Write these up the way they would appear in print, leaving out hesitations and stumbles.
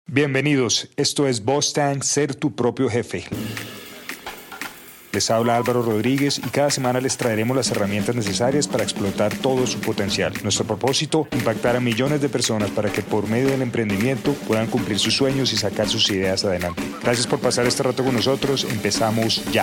Bienvenidos, esto es Boss Tank, ser tu propio jefe. Les habla Álvaro Rodríguez y cada semana les traeremos las herramientas necesarias para explotar todo su potencial. Nuestro propósito, impactar a millones de personas para que por medio del emprendimiento puedan cumplir sus sueños y sacar sus ideas adelante. Gracias por pasar este rato con nosotros, empezamos ya.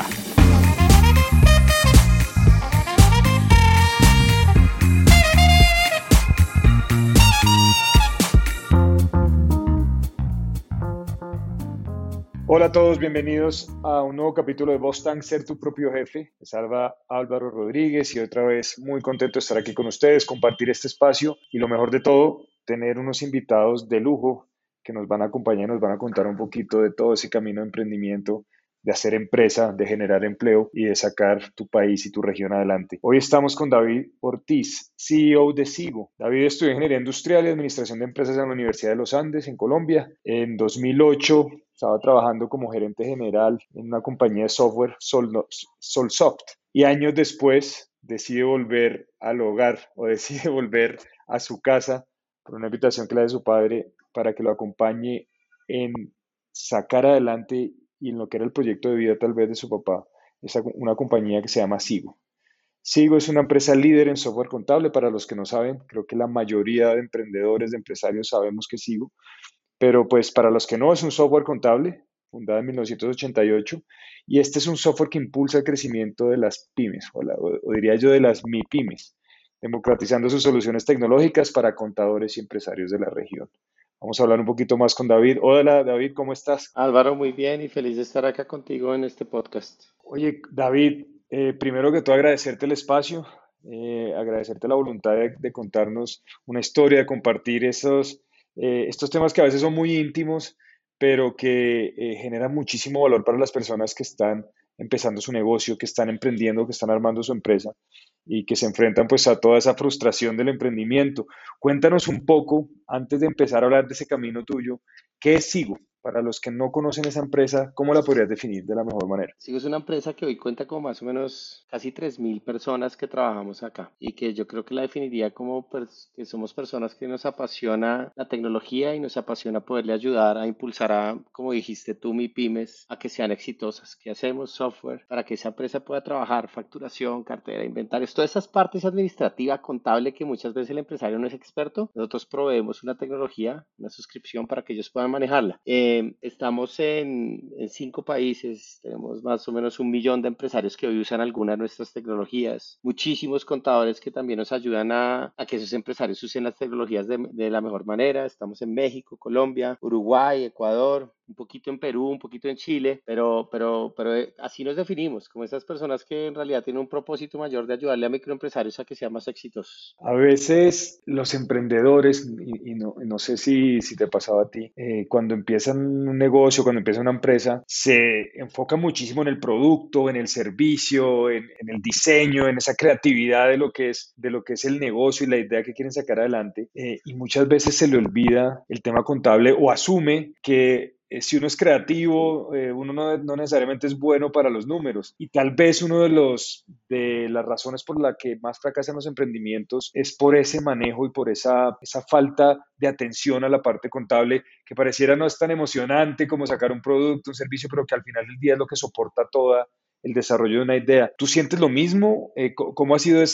Hola a todos, bienvenidos a un nuevo capítulo de Boss Tank, ser tu propio jefe. Les habla Álvaro Rodríguez y otra vez muy contento de estar aquí con ustedes, compartir este espacio y lo mejor de todo, tener unos invitados de lujo que nos van a acompañar, nos van a contar un poquito de todo ese camino de emprendimiento, de hacer empresa, de generar empleo y de sacar tu país y tu región adelante. Hoy estamos con David Ortiz, CEO de Sigo. David estudió Ingeniería Industrial y Administración de Empresas en la Universidad de los Andes, en Colombia. En 2008 estaba trabajando como gerente general en una compañía de software, Solsoft. Y años después decide volver al hogar o decide volver a su casa por una invitación que le da de su padre para que lo acompañe en sacar adelante y en lo que era el proyecto de vida tal vez de su papá, es una compañía que se llama Sigo. Sigo es una empresa líder en software contable. Para los que no saben, creo que la mayoría de emprendedores, de empresarios sabemos que Sigo, pero pues para los que no, es un software contable fundado en 1988 y este es un software que impulsa el crecimiento de las pymes, o diría yo de las MIPYMES, democratizando sus soluciones tecnológicas para contadores y empresarios de la región. Vamos a hablar un poquito más con David. Hola David, ¿cómo estás? Álvaro, muy bien y feliz de estar acá contigo en este podcast. Oye, David, primero que todo agradecerte el espacio, agradecerte la voluntad de contarnos una historia, de compartir estos temas que a veces son muy íntimos, pero que generan muchísimo valor para las personas que están empezando su negocio, que están emprendiendo, que están armando su empresa y que se enfrentan pues a toda esa frustración del emprendimiento. Cuéntanos un poco, antes de empezar a hablar de ese camino tuyo, ¿qué es Sigo? Para los que no conocen esa empresa, ¿cómo la podrías definir de la mejor manera? Sigo es una empresa que hoy cuenta con más o menos casi 3.000 personas que trabajamos acá y que yo creo que la definiría como que somos personas que nos apasiona la tecnología y nos apasiona poderle ayudar a impulsar a, como dijiste tú, mi pymes, a que sean exitosas, que hacemos software para que esa empresa pueda trabajar, facturación, cartera, inventarios, todas esas partes administrativas, contable que muchas veces el empresario no es experto. Nosotros proveemos una tecnología, una suscripción para que ellos puedan manejarla. Estamos en 5 países, tenemos más o menos 1 millón de empresarios que hoy usan alguna de nuestras tecnologías, muchísimos contadores que también nos ayudan a que esos empresarios usen las tecnologías de la mejor manera. Estamos en México, Colombia, Uruguay, Ecuador, un poquito en Perú, un poquito en Chile, pero así nos definimos, como esas personas que en realidad tienen un propósito mayor de ayudarle a microempresarios a que sean más exitosos. A veces los emprendedores, y no sé si te pasaba a ti, cuando empiezan un negocio, cuando empiezan una empresa, se enfocan muchísimo en el producto, en el servicio, en el diseño, en esa creatividad de lo que es el negocio y la idea que quieren sacar adelante. Y muchas veces se le olvida el tema contable o asume que si uno es creativo, uno no necesariamente es bueno para los números. Y tal vez uno de las razones por la que más fracasan los emprendimientos es por ese manejo y por esa falta de atención a la parte contable que pareciera no es tan emocionante como sacar un producto, un servicio, pero que al final del día es lo que soporta toda el desarrollo de una idea. ¿Tú sientes lo mismo? ¿Cómo ha sido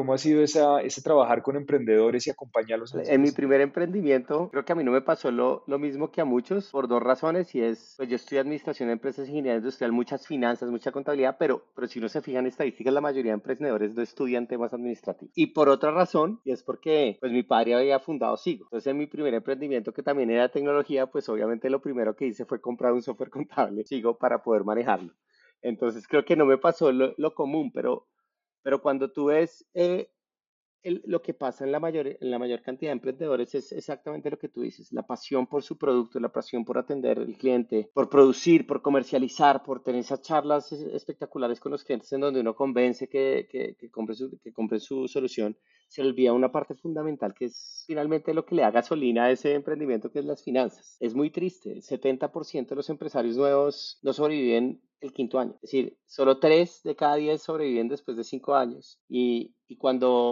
ese trabajar con emprendedores y acompañarlos en ese En mi crecimiento? primer emprendimiento, creo que a mí no me pasó lo mismo que a muchos por 2 razones y es, pues yo estudié administración de empresas, ingeniería industrial, muchas finanzas, mucha contabilidad, pero si uno se fija en estadísticas, la mayoría de emprendedores no estudian temas administrativos. Y por otra razón, y es porque pues mi padre había fundado Sigo. Entonces en mi primer emprendimiento, que también era tecnología, pues obviamente lo primero que hice fue comprar un software contable, Sigo, para poder manejarlo. Entonces creo que no me pasó lo común, pero cuando tú ves lo que pasa en la mayor cantidad de emprendedores es exactamente lo que tú dices, la pasión por su producto, la pasión por atender al cliente, por producir, por comercializar, por tener esas charlas espectaculares con los clientes en donde uno convence que compre su solución. Se le olvida una parte fundamental que es finalmente lo que le da gasolina a ese emprendimiento, que es las finanzas. Es muy triste, el 70% de los empresarios nuevos no sobreviven el quinto año. Es decir, solo 3 de cada 10 sobreviven después de 5 años. Y cuando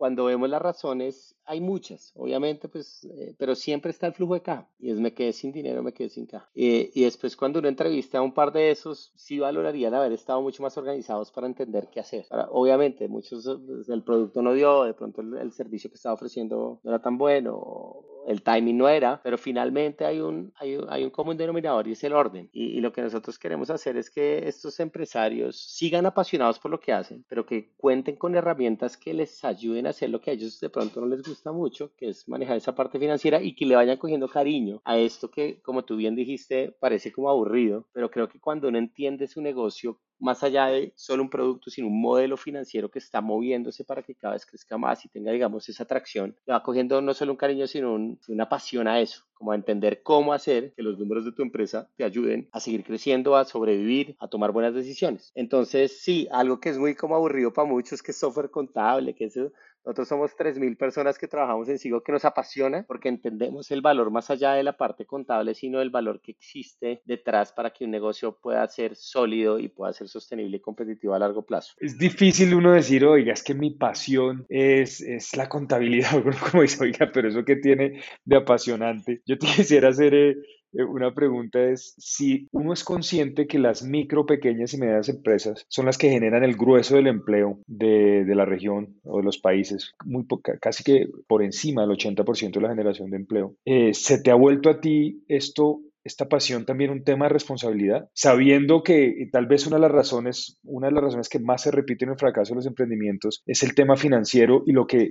cuando vemos las razones, hay muchas, obviamente, pues, pero siempre está el flujo de caja. Y es me quedé sin dinero, me quedé sin caja. Y después cuando uno entrevista a un par de esos, sí valorarían haber estado mucho más organizados para entender qué hacer. Ahora, obviamente, muchos, pues, el producto no dio, de pronto el servicio que estaba ofreciendo no era tan bueno, el timing no era, pero finalmente hay un común denominador y es el orden. Y lo que nosotros queremos hacer es que estos empresarios sigan apasionados por lo que hacen, pero que cuenten con herramientas que les ayuden a hacer lo que a ellos de pronto no les gusta mucho, que es manejar esa parte financiera y que le vayan cogiendo cariño a esto que, como tú bien dijiste, parece como aburrido, pero creo que cuando uno entiende su negocio, más allá de solo un producto, sino un modelo financiero que está moviéndose para que cada vez crezca más y tenga, digamos, esa atracción, le va cogiendo no solo un cariño, sino una pasión a eso, como a entender cómo hacer que los números de tu empresa te ayuden a seguir creciendo, a sobrevivir, a tomar buenas decisiones. Entonces, sí, algo que es muy como aburrido para muchos, que es software contable, que eso, nosotros somos 3.000 personas que trabajamos en Sigo que nos apasiona porque entendemos el valor más allá de la parte contable, sino el valor que existe detrás para que un negocio pueda ser sólido y pueda ser sostenible y competitivo a largo plazo. Es difícil uno decir, oiga, es que mi pasión es la contabilidad, uno como dice, oiga, pero eso que tiene de apasionante. Yo te quisiera hacer una pregunta, es si uno es consciente que las micro, pequeñas y medianas empresas son las que generan el grueso del empleo de la región o de los países, casi que por encima del 80% de la generación de empleo. ¿Se te ha vuelto a ti esta pasión también un tema de responsabilidad, sabiendo que tal vez una de las razones que más se repite en el fracaso de los emprendimientos es el tema financiero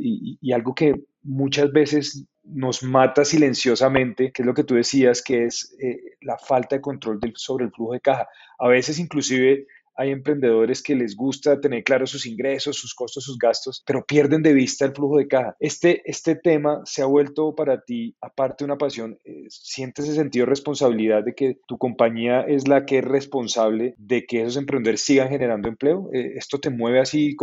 y algo que muchas veces nos mata silenciosamente, que es lo que tú decías, que es la falta de control sobre el flujo de caja. A veces inclusive hay emprendedores que les gusta tener claros sus ingresos, sus costos, sus gastos, pero pierden de vista el flujo de caja. Este tema se ha vuelto para ti, aparte de una pasión, ¿sientes ese sentido de responsabilidad de que tu compañía es la que es responsable de que esos emprendedores sigan generando empleo? ¿Esto te mueve así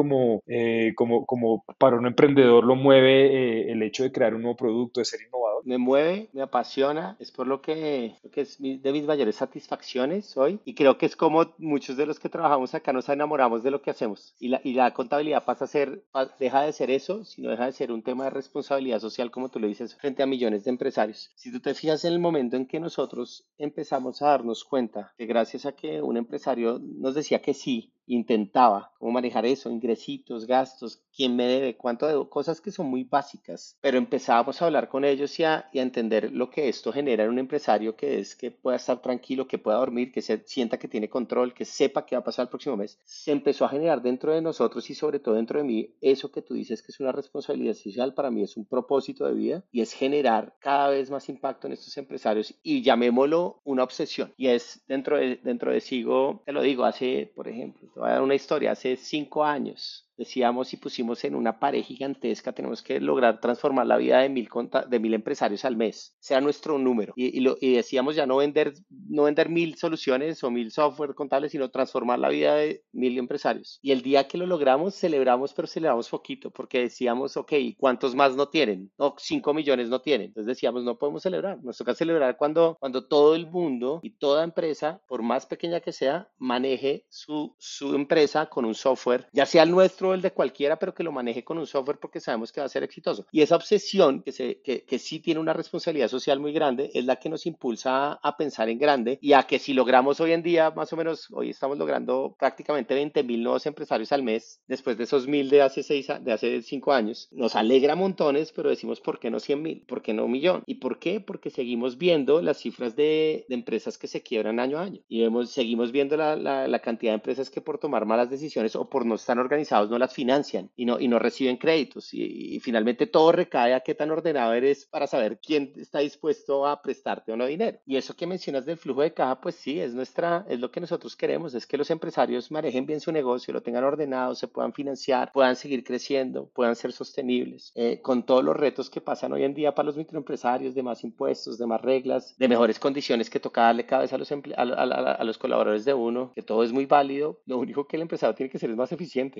como para un emprendedor lo mueve el hecho de crear un nuevo producto, de ser innovador? Me mueve, me apasiona, es por lo que es de mis mayores satisfacciones hoy y creo que es como muchos de los que trabajamos acá nos enamoramos de lo que hacemos y la contabilidad pasa a ser, deja de ser eso, sino deja de ser un tema de responsabilidad social como tú lo dices frente a millones de empresarios. Si tú te fijas en el momento en que nosotros empezamos a darnos cuenta que gracias a que un empresario nos decía que sí, intentaba cómo manejar eso, ingresitos, gastos, quién me debe, cuánto debo, cosas que son muy básicas, pero empezábamos a hablar con ellos y a entender lo que esto genera en un empresario, que es que pueda estar tranquilo, que pueda dormir, que se sienta que tiene control, que sepa qué va a pasar el próximo mes. Se empezó a generar dentro de nosotros y sobre todo dentro de mí eso que tú dices que es una responsabilidad social, para mí es un propósito de vida y es generar cada vez más impacto en estos empresarios y llamémoslo una obsesión. Y es dentro de Sigo, te lo digo, hace, por ejemplo, te voy a dar una historia, hace 5 años decíamos y pusimos en una pared gigantesca, tenemos que lograr transformar la vida de mil empresarios al mes, sea nuestro número. Y decíamos ya no vender 1.000 soluciones o 1.000 software contables, sino transformar la vida de 1.000 empresarios. Y el día que lo logramos, celebramos, pero celebramos poquito, porque decíamos, ok, ¿cuántos más no tienen? No, 5 millones no tienen. Entonces decíamos, no podemos celebrar, nos toca celebrar cuando todo el mundo y toda empresa, por más pequeña que sea, maneje su empresa con un software, ya sea el nuestro o el de cualquiera, pero que lo maneje con un software porque sabemos que va a ser exitoso. Y esa obsesión, que sí tiene una responsabilidad social muy grande, es la que nos impulsa a pensar en grande y a que si logramos hoy en día, más o menos, hoy estamos logrando prácticamente 20.000 nuevos empresarios al mes, después de esos 1.000 de hace 5 años, nos alegra montones, pero decimos, ¿por qué no 100.000? ¿Por qué no 1.000.000? ¿Y por qué? Porque seguimos viendo las cifras de empresas que se quiebran año a año y seguimos viendo la cantidad de empresas que por tomar malas decisiones o por no estar organizados no las financian y no reciben créditos y finalmente todo recae a qué tan ordenado eres para saber quién está dispuesto a prestarte o no dinero. Y eso que mencionas del flujo de caja, pues sí, es lo que nosotros queremos, es que los empresarios manejen bien su negocio, lo tengan ordenado, se puedan financiar, puedan seguir creciendo, puedan ser sostenibles, con todos los retos que pasan hoy en día para los microempresarios, de más impuestos, de más reglas, de mejores condiciones que toca darle cada vez a los colaboradores de uno, que todo es muy válido. Lo único que el empresario tiene que ser es más eficiente, más productivo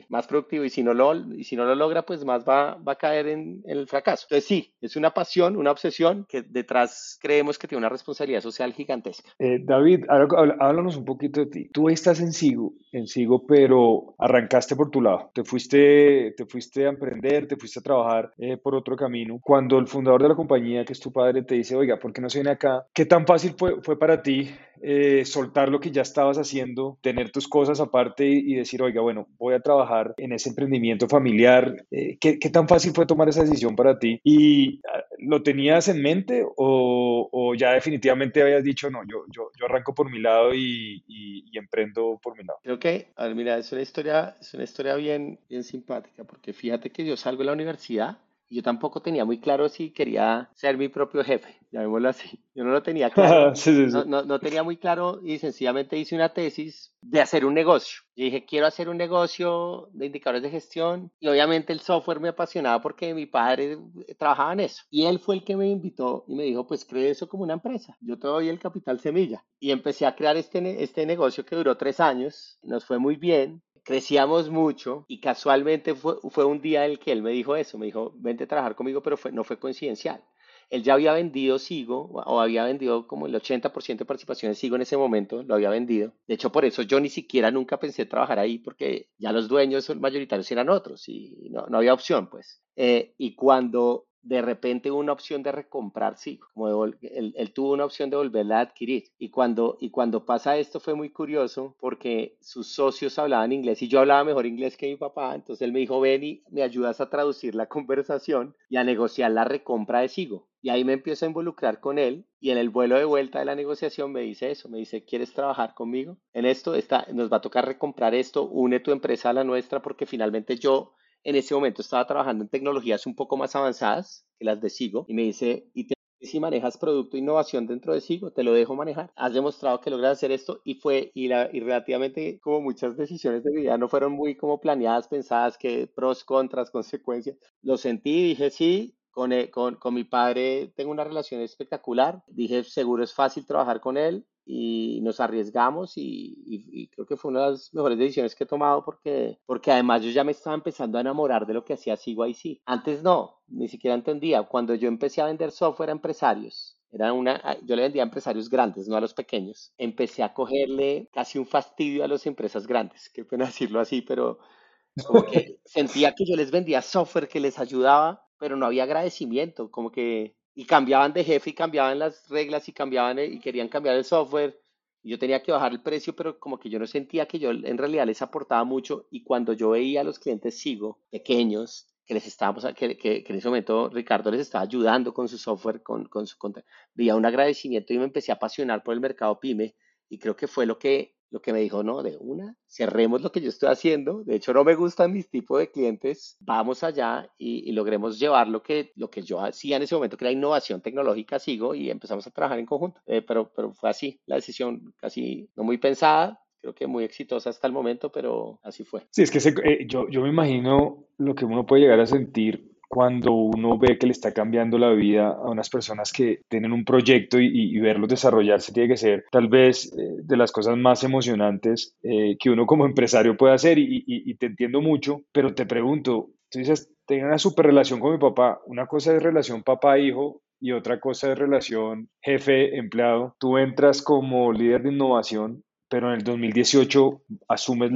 productivo y si no lo logra, pues más va a caer en el fracaso. Entonces sí, es una pasión, una obsesión que detrás creemos que tiene una responsabilidad social gigantesca. David, háblanos un poquito de ti. Tú estás en Sigo, pero arrancaste por tu lado. Te fuiste a emprender, te fuiste a trabajar por otro camino. Cuando el fundador de la compañía, que es tu padre, te dice, oiga, ¿por qué no se viene acá? ¿Qué tan fácil fue para ti soltar lo que ya estabas haciendo, tener tus cosas aparte y decir, oiga, bueno, voy a trabajar en ese emprendimiento familiar? ¿Qué tan fácil fue tomar esa decisión para ti? ¿Y lo tenías en mente o ya definitivamente habías dicho, no, yo arranco por mi lado y emprendo por mi lado? Creo que, a ver, mira, es una historia bien simpática, porque fíjate que yo salgo de la universidad y yo tampoco tenía muy claro si quería ser mi propio jefe, llamémoslo así. Yo no lo tenía claro, Sí, sí, sí. no tenía muy claro y sencillamente hice una tesis de hacer un negocio. Yo dije, quiero hacer un negocio de indicadores de gestión y obviamente el software me apasionaba porque mi padre trabajaba en eso. Y él fue el que me invitó y me dijo, pues cree eso como una empresa. Yo te doy el capital semilla. Y empecé a crear este negocio que duró 3 años. Nos fue muy bien. Crecíamos mucho y casualmente fue un día en el que él me dijo eso. Me dijo, vente a trabajar conmigo, pero no fue coincidencial. Él ya había vendido Sigo o había vendido como el 80% de participación de Sigo en ese momento, lo había vendido. De hecho, por eso yo ni siquiera nunca pensé trabajar ahí porque ya los dueños mayoritarios eran otros y no había opción, pues. Y cuando de repente hubo una opción de recomprar Sigo, como él tuvo una opción de volverla a adquirir. Y cuando pasa esto fue muy curioso porque sus socios hablaban inglés y yo hablaba mejor inglés que mi papá, entonces él me dijo, ven y me ayudas a traducir la conversación y a negociar la recompra de Sigo. Y ahí me empiezo a involucrar con él y en el vuelo de vuelta de la negociación me dice eso, me dice, ¿quieres trabajar conmigo? En esto nos va a tocar recomprar esto, une tu empresa a la nuestra porque finalmente yo en ese momento estaba trabajando en tecnologías un poco más avanzadas que las de Sigo y me dice, si manejas producto e innovación dentro de Sigo, te lo dejo manejar. Has demostrado que logras hacer esto y relativamente como muchas decisiones de mi vida no fueron muy como planeadas, pensadas, que pros, contras, consecuencias. Lo sentí, dije sí. Con mi padre tengo una relación espectacular. Dije, seguro es fácil trabajar con él y nos arriesgamos y creo que fue una de las mejores decisiones que he tomado porque además yo ya me estaba empezando a enamorar de lo que hacía CYC. Antes no, ni siquiera entendía. Cuando yo empecé a vender software a empresarios, yo le vendía a empresarios grandes, no a los pequeños. Empecé a cogerle casi un fastidio a las empresas grandes, qué pena decirlo así, pero como que sentía que yo les vendía software que les ayudaba, pero no había agradecimiento, como que, y cambiaban de jefe y cambiaban las reglas y cambiaban y querían cambiar el software. Y yo tenía que bajar el precio, pero como que yo no sentía que yo en realidad les aportaba mucho. Y cuando yo veía a los clientes Sigo, pequeños, que les estábamos, que en ese momento Ricardo les estaba ayudando con su software, con su veía un agradecimiento y me empecé a apasionar por el mercado pyme. Y creo que fue lo que me dijo, no, de una, cerremos lo que yo estoy haciendo. De hecho, no me gustan mis tipos de clientes. Vamos allá y logremos llevar lo que yo hacía en ese momento, que era innovación tecnológica, sigo y empezamos a trabajar en conjunto. Pero fue así, la decisión casi no muy pensada. Creo que muy exitosa hasta el momento, pero así fue. Sí, es que yo me imagino lo que uno puede llegar a sentir cuando uno ve que le está cambiando la vida a unas personas que tienen un proyecto y verlos desarrollarse tiene que ser tal vez de las cosas más emocionantes que uno como empresario puede hacer y te entiendo mucho, pero te pregunto, tú dices, tengo una super relación con mi papá, una cosa es relación papá-hijo y otra cosa es relación jefe-empleado. Tú entras como líder de innovación, pero en el 2018 asumes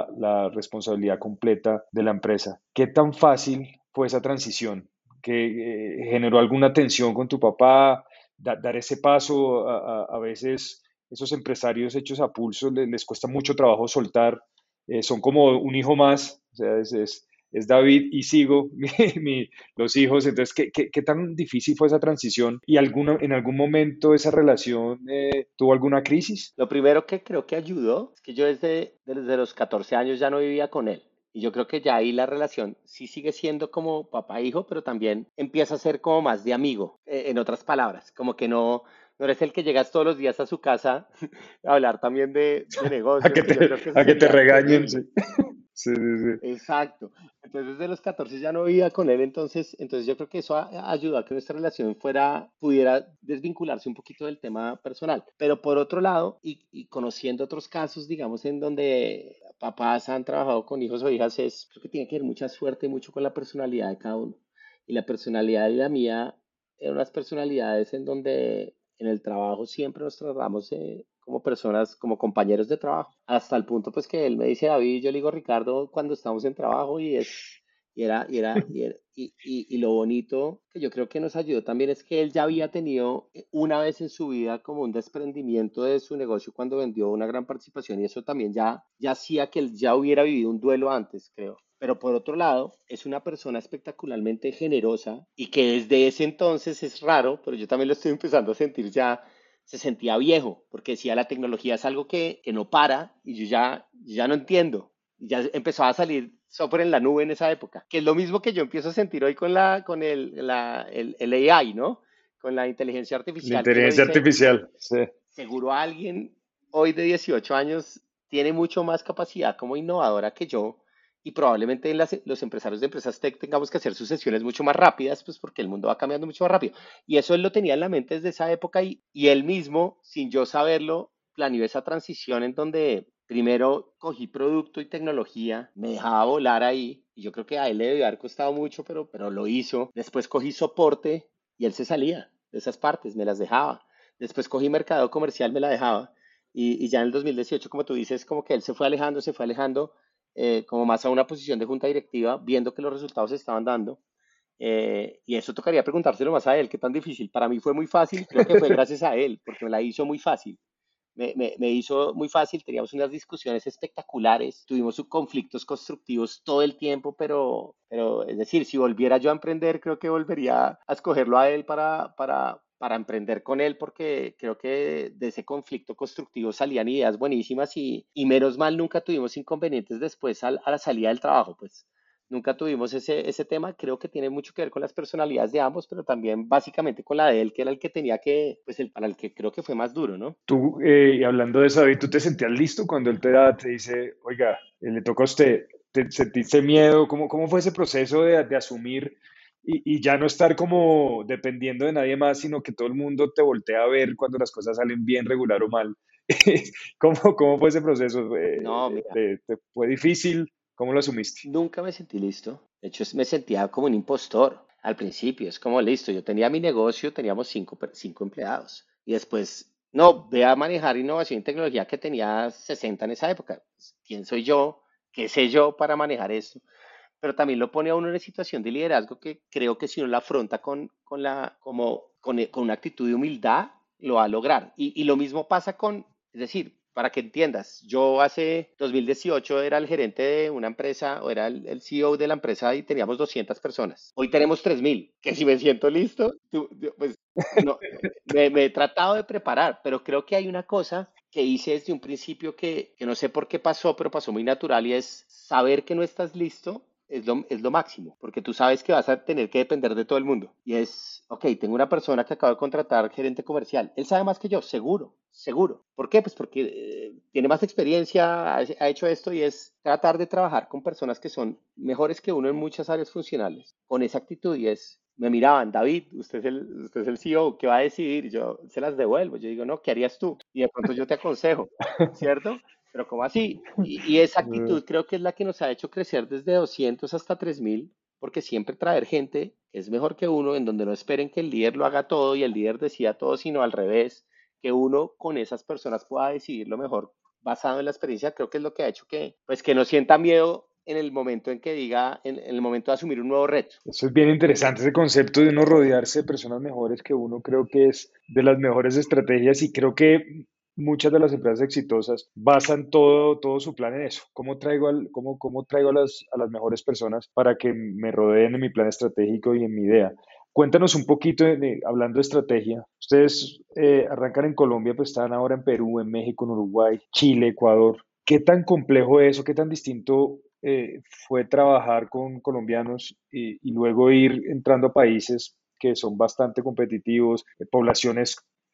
la responsabilidad completa de la empresa. ¿Qué tan fácil fue esa transición? ¿Que generó alguna tensión con tu papá? Dar ese paso, a veces esos empresarios hechos a pulso les cuesta mucho trabajo soltar, son como un hijo más, o sea, es David y Sigo, los hijos. Entonces, ¿qué tan difícil fue esa transición? ¿Y en algún momento esa relación tuvo alguna crisis? Lo primero que creo que ayudó es que yo desde los 14 años ya no vivía con él. Y yo creo que ya ahí la relación sí sigue siendo como papá-hijo, pero también empieza a ser como más de amigo, en otras palabras, como que no eres el que llegas todos los días a su casa a hablar también de A negocios, que que te, yo creo que eso a que te sería regañen, sí. terrible. Sí, sí, sí. Exacto. Entonces, desde los 14 ya no vivía con él, entonces yo creo que eso ayudó a que nuestra relación pudiera desvincularse un poquito del tema personal. Pero por otro lado, y conociendo otros casos, digamos, en donde papás han trabajado con hijos o hijas es, creo que tiene que ver mucha suerte y mucho con la personalidad de cada uno. Y la personalidad de la mía eran unas personalidades en donde en el trabajo siempre nos tratamos como personas, como compañeros de trabajo. Hasta el punto pues que él me dice David, yo le digo Ricardo cuando estamos en trabajo y lo bonito que yo creo que nos ayudó también es que él ya había tenido una vez en su vida como un desprendimiento de su negocio cuando vendió una gran participación y eso también ya hacía que él ya hubiera vivido un duelo antes, creo. Pero por otro lado, es una persona espectacularmente generosa y que desde ese entonces es raro, pero yo también lo estoy empezando a sentir ya, se sentía viejo, porque decía la tecnología es algo que no para y yo ya no entiendo. Ya empezó a salir software en la nube en esa época, que es lo mismo que yo empiezo a sentir hoy con el AI, ¿no? Con la inteligencia La artificial, que uno inteligencia dice, artificial, sí. seguro alguien hoy de 18 años tiene mucho más capacidad como innovadora que yo y probablemente los empresarios de empresas tech tengamos que hacer sucesiones mucho más rápidas, pues porque el mundo va cambiando mucho más rápido. Y eso él lo tenía en la mente desde esa época y él mismo, sin yo saberlo, planeó esa transición en donde primero cogí producto y tecnología, me dejaba volar ahí y yo creo que a él le debió haber costado mucho, pero lo hizo. Después cogí soporte y él se salía de esas partes, me las dejaba. Después cogí mercado comercial, me la dejaba. Y ya en el 2018, como tú dices, como que él se fue alejando, como más a una posición de junta directiva, viendo que los resultados se estaban dando. Y eso tocaría preguntárselo más a él, qué tan difícil. Para mí fue muy fácil, creo que fue gracias a él, porque me la hizo muy fácil. Me hizo muy fácil, teníamos unas discusiones espectaculares, tuvimos conflictos constructivos todo el tiempo, pero es decir, si volviera yo a emprender, creo que volvería a escogerlo a él para emprender con él, porque creo que de ese conflicto constructivo salían ideas buenísimas y menos mal nunca tuvimos inconvenientes después a la salida del trabajo, pues. Nunca tuvimos ese tema, creo que tiene mucho que ver con las personalidades de ambos, pero también básicamente con la de él, que era el que tenía que, pues para el que creo que fue más duro, ¿no? Tú, y hablando de eso, David, ¿tú te sentías listo cuando él te dice, oiga, le toca a usted? ¿Te sentiste miedo? ¿Cómo fue ese proceso de asumir y ya no estar como dependiendo de nadie más, sino que todo el mundo te voltea a ver cuando las cosas salen bien, regular o mal? ¿Cómo fue ese proceso? No, mira, ¿Te fue difícil? ¿Cómo lo asumiste? nunca me sentí listo. De hecho, me sentía como un impostor al principio. Es como listo, yo tenía mi negocio, teníamos cinco empleados. Y después, no, ve a manejar innovación y tecnología que tenía 60 en esa época. ¿Quién soy yo? ¿Qué sé yo para manejar esto? Pero también lo pone a uno en una situación de liderazgo que creo que si uno la afronta con una actitud de humildad, lo va a lograr. Y lo mismo pasa es decir, para que entiendas, yo hace 2018 era el gerente de una empresa o era el CEO de la empresa y teníamos 200 personas. Hoy tenemos 3000, que si me siento listo, pues no, me he tratado de preparar, pero creo que hay una cosa que hice desde un principio que no sé por qué pasó, pero pasó muy natural y es saber que no estás listo es lo máximo, porque tú sabes que vas a tener que depender de todo el mundo. Y es, ok, tengo una persona que acabo de contratar, gerente comercial. Él sabe más que yo, seguro, seguro. ¿Por qué? Pues porque tiene más experiencia, ha hecho esto y es tratar de trabajar con personas que son mejores que uno en muchas áreas funcionales. Con esa actitud y es, me miraban, David, usted es el CEO, ¿qué va a decidir? Y yo se las devuelvo. Yo digo, no, ¿qué harías tú? Y de pronto yo te aconsejo, ¿cierto? Pero ¿cómo así? Y esa actitud creo que es la que nos ha hecho crecer desde 200 hasta 3000, porque siempre traer gente es mejor que uno, en donde no esperen que el líder lo haga todo y el líder decida todo, sino al revés, que uno con esas personas pueda decidir lo mejor basado en la experiencia, creo que es lo que ha hecho pues que no sienta miedo en el momento en que diga, en el momento de asumir un nuevo reto. Eso es bien interesante, ese concepto de uno rodearse de personas mejores que uno, creo que es de las mejores estrategias y creo que muchas de las empresas exitosas basan todo su plan en eso. ¿Cómo traigo a las mejores personas para que me rodeen en mi plan estratégico y en mi idea? Cuéntanos un poquito, hablando de estrategia. Ustedes arrancan en Colombia, pues están ahora en Perú, en México, en Uruguay, Chile, Ecuador. ¿Qué tan complejo es o qué tan distinto fue trabajar con colombianos y luego ir entrando a países que son bastante competitivos, poblaciones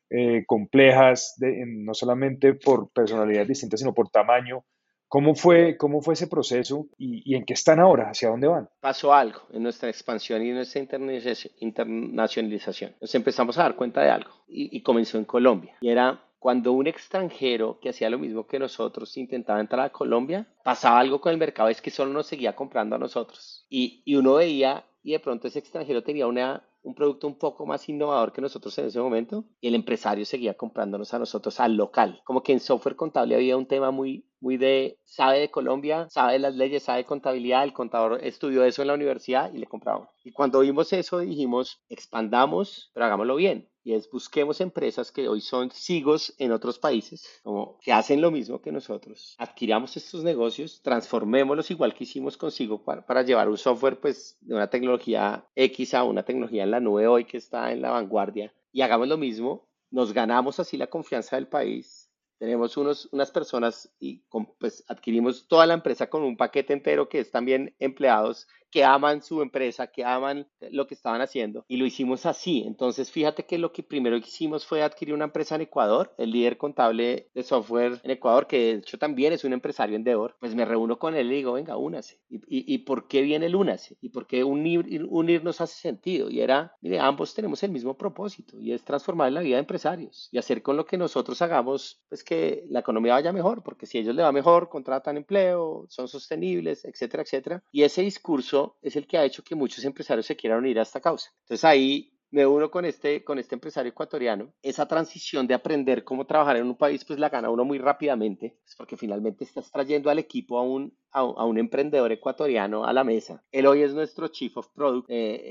complejas, no solamente por personalidades distintas, sino por tamaño? ¿Cómo fue ese proceso y en qué están ahora? ¿Hacia dónde van? Pasó algo en nuestra expansión y en nuestra internacionalización. Nos empezamos a dar cuenta de algo y comenzó en Colombia. Y era cuando un extranjero que hacía lo mismo que nosotros intentaba entrar a Colombia, pasaba algo con el mercado, es que solo nos seguía comprando a nosotros. Y uno veía y de pronto ese extranjero tenía un producto un poco más innovador que nosotros en ese momento y el empresario seguía comprándonos a nosotros al local. Como que en software contable había un tema muy de, sabe de Colombia, sabe de las leyes, sabe de contabilidad, el contador estudió eso en la universidad y le compramos. Y cuando vimos eso dijimos, expandamos, pero hagámoslo bien. Y es busquemos empresas que hoy son sigos en otros países, como que hacen lo mismo que nosotros. Adquiramos estos negocios, transformémoslos igual que hicimos con Sigo para llevar un software pues de una tecnología X a una tecnología en la nube hoy que está en la vanguardia y hagamos lo mismo. Nos ganamos así la confianza del país. Tenemos unas personas y pues adquirimos toda la empresa con un paquete entero que es también empleados que aman su empresa, que aman lo que estaban haciendo y lo hicimos así. Entonces, fíjate que lo que primero hicimos fue adquirir una empresa en Ecuador, el líder contable de software en Ecuador, que de hecho también es un empresario Endeavor, pues me reúno con él y digo, venga, únase. ¿Y por qué viene el únase? ¿Y por qué unirnos hace sentido? Y era, mire, ambos tenemos el mismo propósito y es transformar la vida de empresarios y hacer con lo que nosotros hagamos, pues que la economía vaya mejor, porque si a ellos les va mejor, contratan empleo, son sostenibles, etcétera, etcétera. Y ese discurso es el que ha hecho que muchos empresarios se quieran unir a esta causa. Entonces ahí me uno con este empresario ecuatoriano. Esa transición de aprender cómo trabajar en un país, pues la gana uno muy rápidamente, pues porque finalmente estás trayendo al equipo a un emprendedor ecuatoriano a la mesa. Él hoy es nuestro Chief of Product.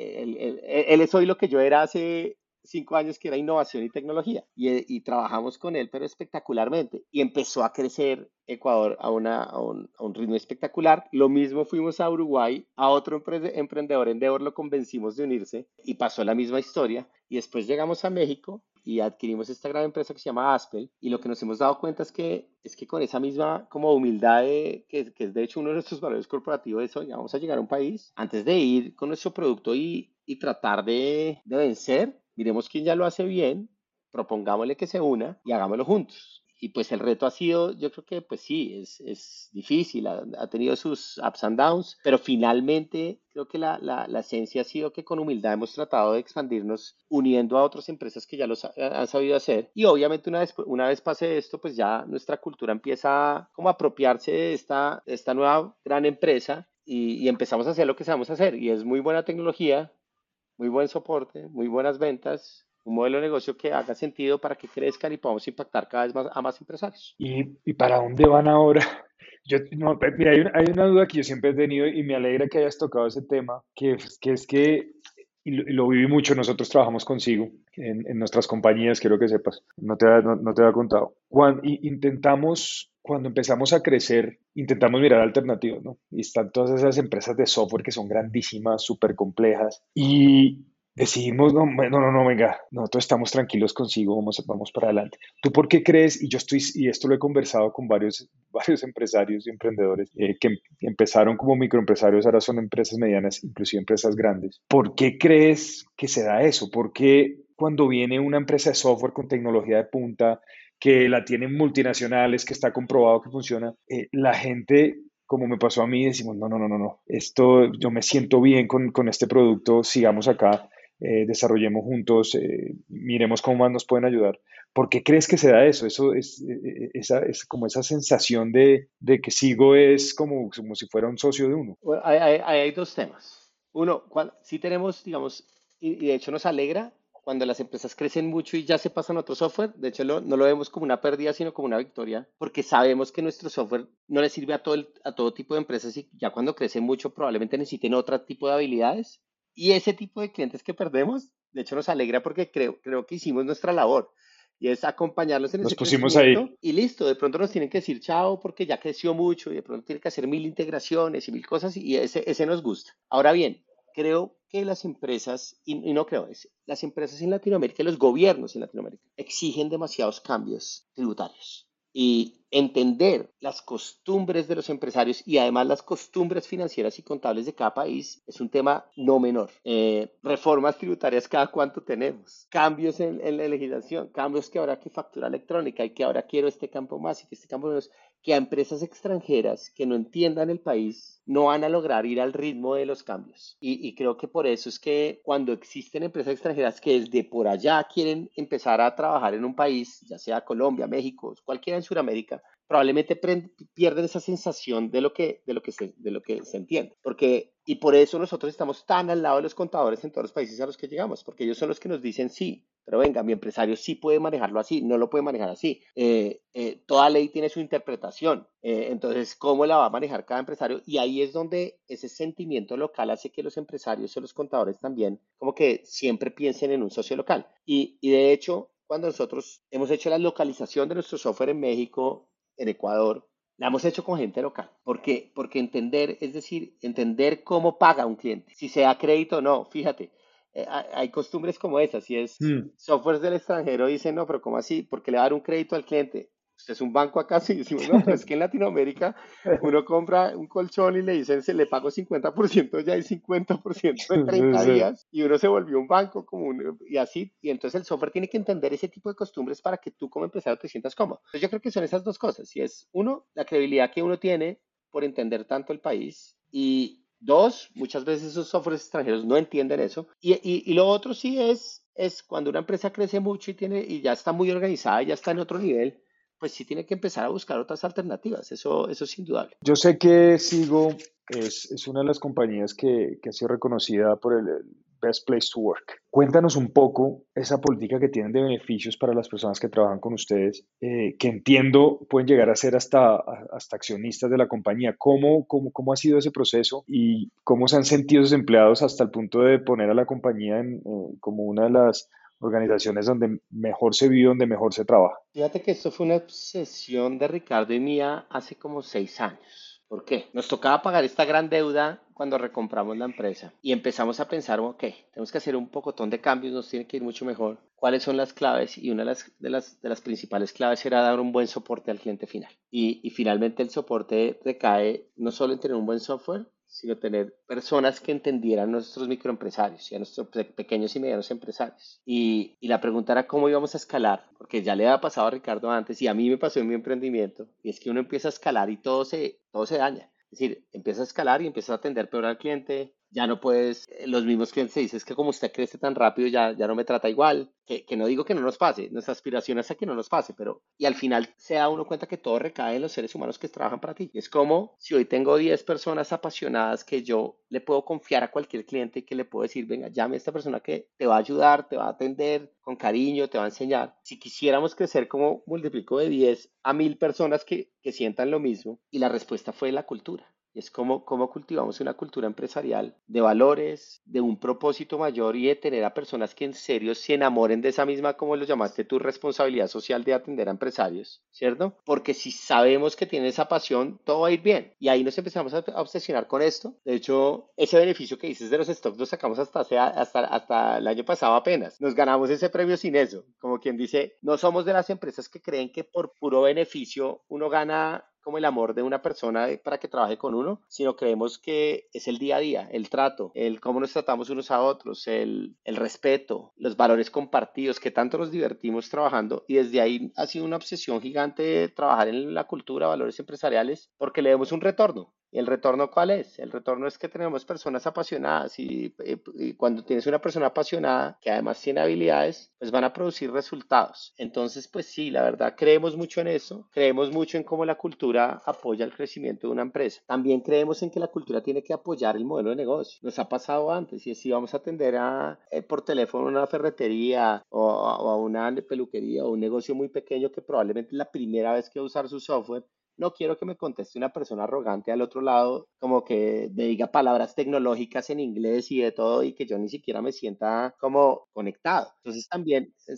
Él es hoy lo que yo era hace 5 años, que era innovación y tecnología. Y trabajamos con él, pero espectacularmente. Y empezó a crecer Ecuador a un ritmo espectacular. Lo mismo fuimos a Uruguay, a otro emprendedor Endeavor lo convencimos de unirse y pasó la misma historia. Y después llegamos a México y adquirimos esta gran empresa que se llama Aspel. Y lo que nos hemos dado cuenta es que con esa misma como humildad, que es de hecho uno de nuestros valores corporativos, de eso, ya vamos a llegar a un país, antes de ir con nuestro producto y tratar de vencer, miremos quién ya lo hace bien, propongámosle que se una y hagámoslo juntos. Y pues el reto ha sido, yo creo que pues sí, es difícil, ha tenido sus ups and downs, pero finalmente creo que la esencia ha sido que con humildad hemos tratado de expandirnos uniendo a otras empresas que ya han sabido hacer. Y obviamente una vez pase esto, pues ya nuestra cultura empieza como a apropiarse de esta nueva gran empresa y empezamos a hacer lo que sabemos hacer. Y es muy buena tecnología, muy buen soporte, muy buenas ventas, un modelo de negocio que haga sentido para que crezcan y podamos impactar cada vez más a más empresarios. ¿Y para dónde van ahora? Yo, no, mira, hay una duda que yo siempre he tenido y me alegra que hayas tocado ese tema, que es que, y lo viví mucho, nosotros trabajamos consigo en nuestras compañías, quiero que sepas, no te había contado. Cuando empezamos a crecer, intentamos mirar alternativas, ¿no? Y están todas esas empresas de software que son grandísimas, súper complejas, y decidimos, no, no, venga, nosotros estamos tranquilos consigo, vamos para adelante. ¿Tú por qué crees? Y esto lo he conversado con varios empresarios y emprendedores que empezaron como microempresarios, ahora son empresas medianas, inclusive empresas grandes. ¿Por qué crees que se da eso? ¿Por qué cuando viene una empresa de software con tecnología de punta, que la tienen multinacionales, que está comprobado que funciona, la gente, como me pasó a mí, decimos, no, esto, yo me siento bien con este producto, sigamos acá, desarrollemos juntos, miremos cómo más nos pueden ayudar. ¿Por qué crees que se da eso? Eso es como esa sensación de que Sigo es como si fuera un socio de uno. Bueno, hay dos temas. Uno, sí tenemos, digamos, y de hecho nos alegra cuando las empresas crecen mucho y ya se pasan a otro software. De hecho, no lo vemos como una pérdida, sino como una victoria, porque sabemos que nuestro software no le sirve a todo tipo de empresas y ya cuando crecen mucho probablemente necesiten otro tipo de habilidades. Y ese tipo de clientes que perdemos, de hecho, nos alegra porque creo que hicimos nuestra labor y es acompañarlos en Nos ese pusimos ahí. crecimiento y listo, de pronto nos tienen que decir chao porque ya creció mucho y de pronto tiene que hacer mil integraciones y mil cosas y ese nos gusta. Ahora bien, creo que las empresas, y no creo, las empresas en Latinoamérica, los gobiernos en Latinoamérica, exigen demasiados cambios tributarios. Y entender las costumbres de los empresarios y además las costumbres financieras y contables de cada país es un tema no menor. Reformas tributarias cada cuánto tenemos, cambios en la legislación, cambios que ahora que factura electrónica y que ahora quiero este campo más y que este campo menos, que a empresas extranjeras que no entiendan el país no van a lograr ir al ritmo de los cambios. Y creo que por eso es que cuando existen empresas extranjeras que desde por allá quieren empezar a trabajar en un país, ya sea Colombia, México, cualquiera en Sudamérica, probablemente pierden esa sensación de lo que se entiende. Porque, y por eso nosotros estamos tan al lado de los contadores en todos los países a los que llegamos, porque ellos son los que nos dicen sí, pero venga, mi empresario sí puede manejarlo así, no lo puede manejar así. Toda ley tiene su interpretación. Entonces, ¿cómo la va a manejar cada empresario? Y ahí es donde ese sentimiento local hace que los empresarios o los contadores también como que siempre piensen en un socio local. Y de hecho, cuando nosotros hemos hecho la localización de nuestro software en México, en Ecuador, la hemos hecho con gente local. Porque entender, es decir, entender cómo paga un cliente, si se da crédito o no, fíjate, hay costumbres como esas, si es Mm. software del extranjero, dicen, no, pero ¿cómo así? ¿Por qué le va a dar un crédito al cliente? ¿Usted es un banco acaso? Y decimos, no, pero es que en Latinoamérica uno compra un colchón y le dicen, se le pago 50% ya y 50% en Sí, 30 sí. días y uno se volvió un banco como y así. Y entonces el software tiene que entender ese tipo de costumbres para que tú como empresario te sientas cómodo. Entonces yo creo que son esas dos cosas. Y es, uno, la credibilidad que uno tiene por entender tanto el país y dos, muchas veces esos softwares extranjeros no entienden eso. Y lo otro sí es cuando una empresa crece mucho y ya está muy organizada, ya está en otro nivel, pues sí tiene que empezar a buscar otras alternativas. Eso es indudable. Yo sé que Sigo es una de las compañías que ha sido reconocida por el Best Place to Work. Cuéntanos un poco esa política que tienen de beneficios para las personas que trabajan con ustedes, que entiendo pueden llegar a ser hasta accionistas de la compañía. ¿Cómo ha sido ese proceso y cómo se han sentido esos empleados hasta el punto de poner a la compañía como una de las organizaciones donde mejor se vive, donde mejor se trabaja? Fíjate que esto fue una obsesión de Ricardo y mía hace como 6 años. ¿Por qué? Nos tocaba pagar esta gran deuda cuando recompramos la empresa y empezamos a pensar, ok, tenemos que hacer un pocotón de cambios, nos tiene que ir mucho mejor. ¿Cuáles son las claves? Y una de las principales claves era dar un buen soporte al cliente final. Y finalmente el soporte recae no solo en tener un buen software, sino tener personas que entendieran a nuestros microempresarios y a nuestros pequeños y medianos empresarios. Y la pregunta era cómo íbamos a escalar, porque ya le había pasado a Ricardo antes y a mí me pasó en mi emprendimiento, y es que uno empieza a escalar y todo se daña. Es decir, empieza a escalar y empieza a atender peor al cliente, ya no puedes, los mismos clientes se dicen, es que como usted crece tan rápido ya no me trata igual, que no digo que no nos pase, nuestra aspiración es a que no nos pase, pero y al final se da uno cuenta que todo recae en los seres humanos que trabajan para ti. Es como si hoy tengo 10 personas apasionadas que yo le puedo confiar a cualquier cliente y que le puedo decir, venga, llame a esta persona que te va a ayudar, te va a atender con cariño, te va a enseñar. Si quisiéramos crecer, como multiplico de 10 a 1000 personas que sientan lo mismo, y la respuesta fue la cultura. Es como cultivamos una cultura empresarial de valores, de un propósito mayor y de tener a personas que en serio se enamoren de esa misma, como lo llamaste tu responsabilidad social de atender a empresarios, ¿cierto? Porque si sabemos que tienen esa pasión, todo va a ir bien. Y ahí nos empezamos a obsesionar con esto. De hecho, ese beneficio que dices de los stocks lo sacamos hasta el año pasado apenas. Nos ganamos ese premio sin eso. Como quien dice, no somos de las empresas que creen que por puro beneficio uno gana como el amor de una persona para que trabaje con uno, sino creemos que es el día a día, el trato, el cómo nos tratamos unos a otros, el respeto, los valores compartidos, que tanto nos divertimos trabajando y desde ahí ha sido una obsesión gigante trabajar en la cultura, valores empresariales, porque le demos un retorno. ¿Y el retorno cuál es? El retorno es que tenemos personas apasionadas y cuando tienes una persona apasionada que además tiene habilidades, pues van a producir resultados. Entonces, pues sí, la verdad, creemos mucho en eso, creemos mucho en cómo la cultura apoya el crecimiento de una empresa. También creemos en que la cultura tiene que apoyar el modelo de negocio. Nos ha pasado antes y si vamos a atender por teléfono a una ferretería o a una peluquería o un negocio muy pequeño que probablemente es la primera vez que va a usar su software, no quiero que me conteste una persona arrogante al otro lado, como que me diga palabras tecnológicas en inglés y de todo y que yo ni siquiera me sienta como conectado.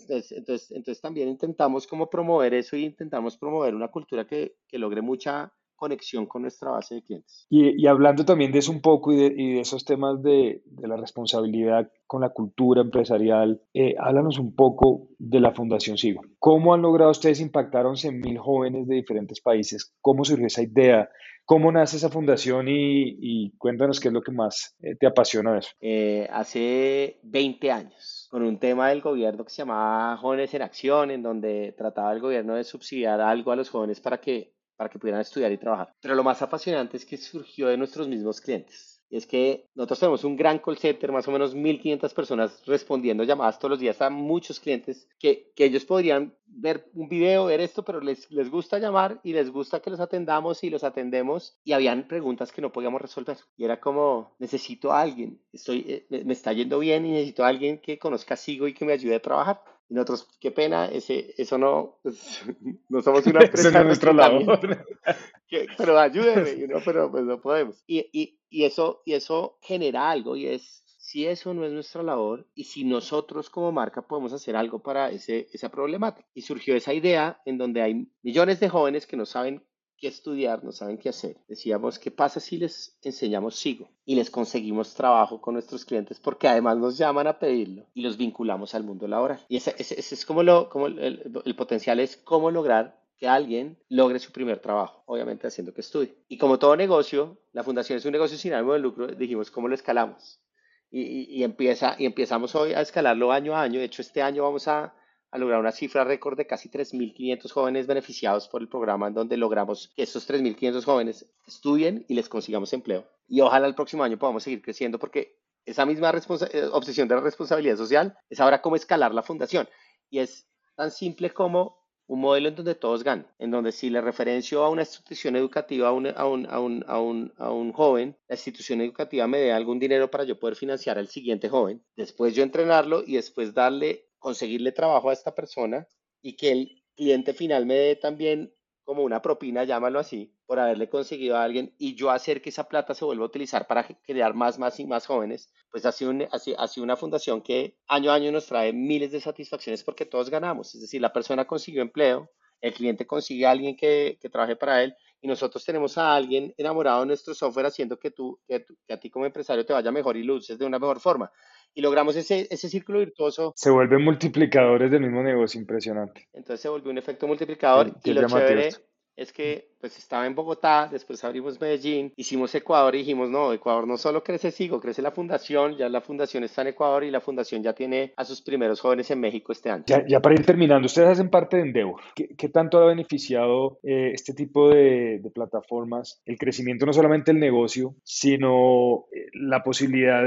Entonces también intentamos como promover eso y intentamos promover una cultura que logre mucha conexión con nuestra base de clientes. Y hablando también de eso un poco y de esos temas de la responsabilidad con la cultura empresarial, háblanos un poco de la Fundación Sigo. ¿Cómo han logrado ustedes impactar a 11.000 jóvenes de diferentes países? ¿Cómo surgió esa idea? ¿Cómo nace esa fundación? Y cuéntanos qué es lo que más te apasiona de eso. Hace 20 años, con un tema del gobierno que se llamaba Jóvenes en Acción, en donde trataba el gobierno de subsidiar algo a los jóvenes para que pudieran estudiar y trabajar. Pero lo más apasionante es que surgió de nuestros mismos clientes. Y es que nosotros tenemos un gran call center, más o menos 1.500 personas respondiendo llamadas todos los días a muchos clientes que ellos podrían ver un video, ver esto, pero les gusta llamar y les gusta que los atendamos y los atendemos y habían preguntas que no podíamos resolver. Y era como, necesito a alguien, me está yendo bien y necesito a alguien que conozca Sigo y que me ayude a trabajar. Y nosotros, qué pena, eso no, pues, no somos una Ese empresa no de es nuestra reclutamiento, labor. pero ayúdeme, pero pues no podemos. Y eso genera algo y es, si eso no es nuestra labor y si nosotros como marca podemos hacer algo para esa problemática. Y surgió esa idea en donde hay millones de jóvenes que no saben qué estudiar, no saben qué hacer. Decíamos, ¿qué pasa si les enseñamos Sigo y les conseguimos trabajo con nuestros clientes? Porque además nos llaman a pedirlo y los vinculamos al mundo laboral. Y ese es como el potencial es cómo lograr que alguien logre su primer trabajo, obviamente haciendo que estudie. Y como todo negocio, la fundación es un negocio sin ánimo de lucro, dijimos, ¿cómo lo escalamos? Y empezamos hoy a escalarlo año a año. De hecho, este año vamos a lograr una cifra récord de casi 3.500 jóvenes beneficiados por el programa, en donde logramos que estos 3.500 jóvenes estudien y les consigamos empleo. Y ojalá el próximo año podamos seguir creciendo porque esa misma obsesión de la responsabilidad social es ahora cómo escalar la fundación. Y es tan simple como un modelo en donde todos ganan, en donde si le referencio a una institución educativa a un joven, la institución educativa me dé algún dinero para yo poder financiar al siguiente joven, después yo entrenarlo y después conseguirle trabajo a esta persona y que el cliente final me dé también como una propina, llámalo así, por haberle conseguido a alguien y yo hacer que esa plata se vuelva a utilizar para crear más y más jóvenes, pues ha sido una fundación que año a año nos trae miles de satisfacciones porque todos ganamos. Es decir, la persona consiguió empleo, el cliente consigue a alguien que trabaje para él y nosotros tenemos a alguien enamorado de nuestro software haciendo que a ti como empresario te vaya mejor y luces de una mejor forma. Y logramos ese círculo virtuoso. Se vuelven multiplicadores del mismo negocio, impresionante. Entonces se volvió un efecto Qué, multiplicador y qué lo llamativo esto. chévere es que pues estaba en Bogotá, después abrimos Medellín, hicimos Ecuador y dijimos, no, Ecuador no solo crece Sigo, crece la fundación, ya la fundación está en Ecuador y la fundación ya tiene a sus primeros jóvenes en México este año. Ya para ir terminando, ustedes hacen parte de Endeavor. ¿Qué tanto ha beneficiado este tipo de plataformas el crecimiento no solamente del negocio, sino la posibilidad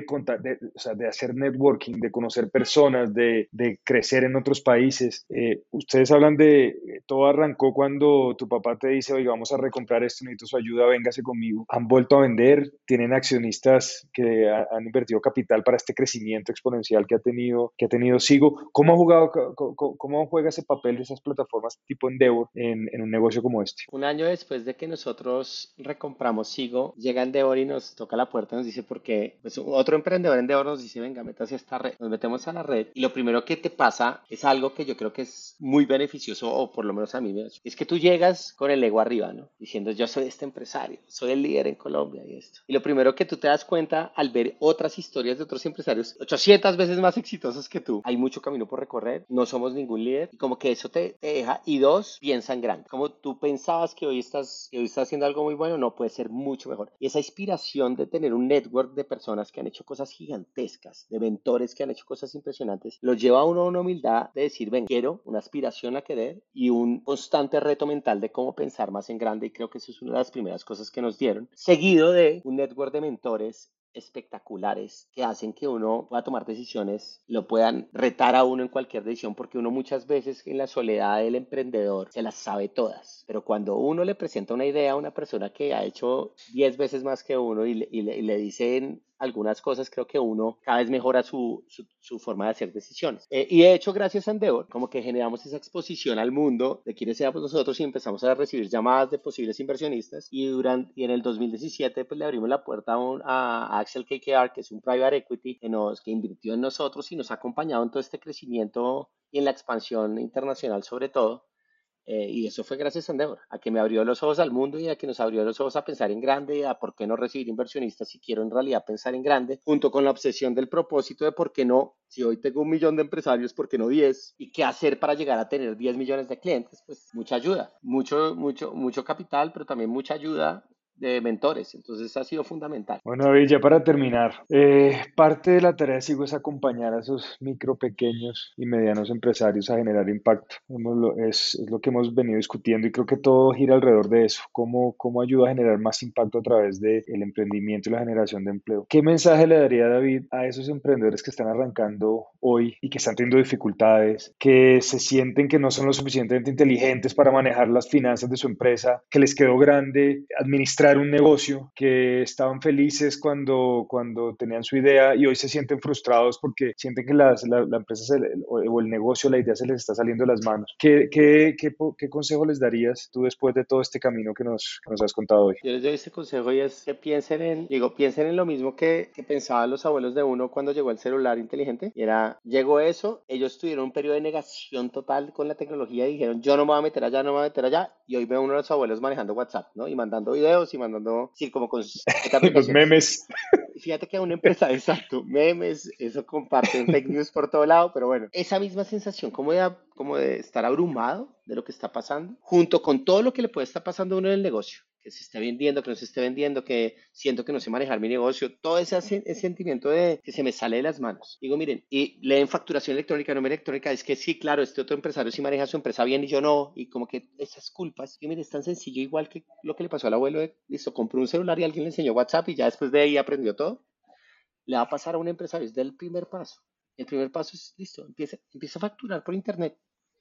o sea, de hacer networking, de conocer personas, de crecer en otros países? Ustedes hablan todo arrancó cuando tu papá te dice, oye, vamos a recomprar esto, necesito su ayuda, véngase conmigo. Han vuelto a vender, tienen accionistas que han invertido capital para este crecimiento exponencial que ha tenido Sigo. ¿Cómo ha jugado, cómo juega ese papel de esas plataformas tipo Endeavor en un negocio como este? Un año después de que nosotros recompramos Sigo, llega Endeavor y nos toca la puerta, nos dice, porque pues, otro emprendedor Endeavor nos dice, venga, métase a esta red. Nos metemos a la red y lo primero que te pasa es algo que yo creo que es muy beneficioso, o por lo menos a mí me hace. Es que tú llegas con el ego arriba, ¿no? Diciendo, yo soy este empresario, soy el líder en Colombia y esto. Y lo primero que tú te das cuenta al ver otras historias de otros empresarios 800 veces más exitosos que tú, hay mucho camino por recorrer, no somos ningún líder y como que eso te deja. Y dos, piensa en grande. Como tú pensabas que hoy estás haciendo algo muy bueno, no puede ser mucho mejor. Y esa inspiración de tener un network de personas que han hecho cosas gigantescas, de mentores que han hecho cosas impresionantes, lo lleva a uno a una humildad de decir, ven, quiero una aspiración a querer y un constante reto mental de cómo pensar más en grande. Y creo que eso es una de las primeras cosas que nos dieron, seguido de un network de mentores espectaculares que hacen que uno pueda tomar decisiones, lo puedan retar a uno en cualquier decisión, porque uno muchas veces en la soledad del emprendedor se las sabe todas, pero cuando uno le presenta una idea a una persona que ha hecho 10 veces más que uno y le dicen algunas cosas, creo que uno cada vez mejora su forma de hacer decisiones. Y de hecho, gracias a Endeavor, como que generamos esa exposición al mundo de quiénes éramos nosotros y empezamos a recibir llamadas de posibles inversionistas. Y en el 2017 pues, le abrimos la puerta a Axel KKR, que es un private equity que invirtió en nosotros y nos ha acompañado en todo este crecimiento y en la expansión internacional sobre todo. Y eso fue gracias a Endeavor, a que me abrió los ojos al mundo y a que nos abrió los ojos a pensar en grande y a por qué no recibir inversionistas si quiero en realidad pensar en grande, junto con la obsesión del propósito de por qué no, si hoy tengo 1 millón de empresarios, ¿por qué no 10? ¿Y qué hacer para llegar a tener 10 millones de clientes? Pues mucha ayuda, mucho capital, pero también mucha ayuda de mentores. Entonces ha sido fundamental. Bueno, David, ya para terminar, parte de la tarea de Sigo es acompañar a esos micro, pequeños y medianos empresarios a generar impacto. Es lo que hemos venido discutiendo y creo que todo gira alrededor de eso. ¿Cómo ayuda a generar más impacto a través del emprendimiento y la generación de empleo? ¿Qué mensaje le daría David a esos emprendedores que están arrancando hoy y que están teniendo dificultades, que se sienten que no son lo suficientemente inteligentes para manejar las finanzas de su empresa, que les quedó grande administrar un negocio, que estaban felices cuando tenían su idea y hoy se sienten frustrados porque sienten que la empresa o el negocio, la idea se les está saliendo de las manos? ¿Qué consejo les darías tú después de todo este camino que nos has contado hoy? Yo les doy este consejo y es que piensen en lo mismo que pensaban los abuelos de uno cuando llegó el celular inteligente. Y llegó eso, ellos tuvieron un periodo de negación total con la tecnología y dijeron, yo no me voy a meter allá, no me voy a meter allá. Y hoy veo uno de los abuelos manejando WhatsApp, ¿no? Y mandando videos y mandando, sí, como con 7 Los aplicaciones. memes. Y fíjate que a una empresa, exacto, memes, eso comparten fake news por todo lado, pero bueno, esa misma sensación como de estar abrumado de lo que está pasando, junto con todo lo que le puede estar pasando a uno en el negocio, que se esté vendiendo, que no se esté vendiendo, que siento que no sé manejar mi negocio, todo ese sentimiento de que se me sale de las manos. Digo, miren, y leen facturación electrónica, no electrónica, es que sí, claro, este otro empresario sí maneja su empresa bien y yo no, y como que esas culpas, y mire, es tan sencillo igual que lo que le pasó al abuelo listo, compró un celular y alguien le enseñó WhatsApp y ya después de ahí aprendió todo. Le va a pasar a un empresario, es del primer paso. El primer paso es, listo, empieza a facturar por internet,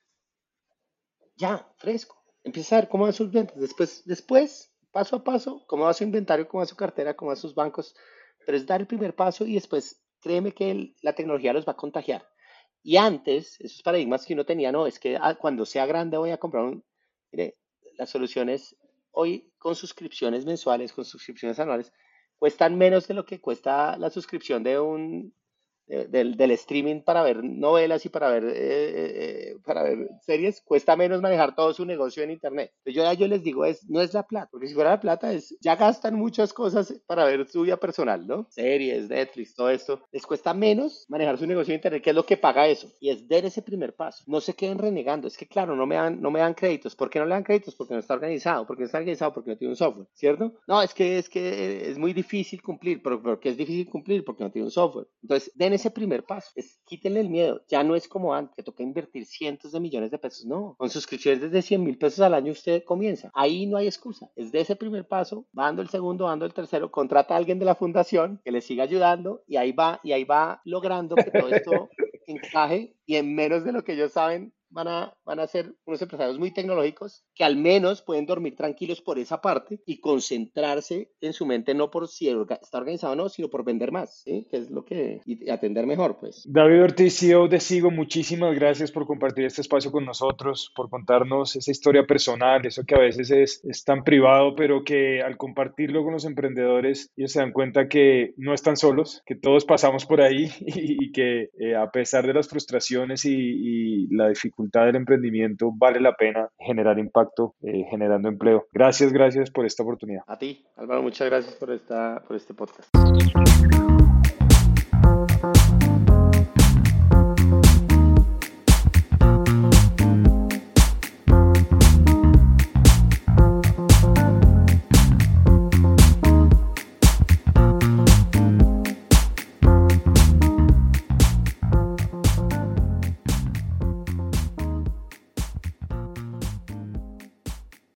ya, fresco. Empieza a ver cómo van sus ventas. Después, paso a paso, cómo va su inventario, cómo va su cartera, cómo van sus bancos. Pero es dar el primer paso y después, créeme que la tecnología los va a contagiar. Y antes, esos paradigmas que uno tenía, no, es que cuando sea grande voy a comprar un... Mire, las soluciones hoy con suscripciones mensuales, con suscripciones anuales, cuestan menos de lo que cuesta la suscripción del streaming para ver novelas y para ver series, cuesta menos manejar todo su negocio en internet. Entonces yo les digo, no es la plata, porque si fuera la plata, ya gastan muchas cosas para ver su vida personal, ¿no? Series, Netflix, todo esto. Les cuesta menos manejar su negocio en internet, que es lo que paga eso. Y es dar ese primer paso. No se queden renegando. Es que, claro, no me dan créditos. ¿Por qué no le dan créditos? Porque no está organizado. Porque no está organizado, porque no tiene un software, ¿cierto? No, es que es muy difícil cumplir. ¿Pero por qué es difícil cumplir? Porque no tiene un software. Entonces, den ese primer paso. Quítenle el miedo. Ya no es como antes, que toca invertir cientos de millones de pesos. No, con suscripciones desde 100.000 pesos al año usted comienza. Ahí no hay excusa. Es de ese primer paso, va dando el segundo, dando el tercero, contrata a alguien de la fundación que le siga ayudando y ahí va logrando que todo esto encaje y en menos de lo que ellos saben van a ser unos empresarios muy tecnológicos que al menos pueden dormir tranquilos por esa parte y concentrarse en su mente no por si está organizado o no, sino por vender más, ¿sí? Que es y atender mejor, pues. David Ortiz, CEO de Sigo, muchísimas gracias por compartir este espacio con nosotros, por contarnos esa historia personal, eso que a veces es tan privado, pero que al compartirlo con los emprendedores, ellos se dan cuenta que no están solos, que todos pasamos por ahí y que a pesar de las frustraciones y la dificultad del emprendimiento, vale la pena generar impacto, generando empleo. Gracias por esta oportunidad. A ti, Álvaro, muchas gracias por este podcast.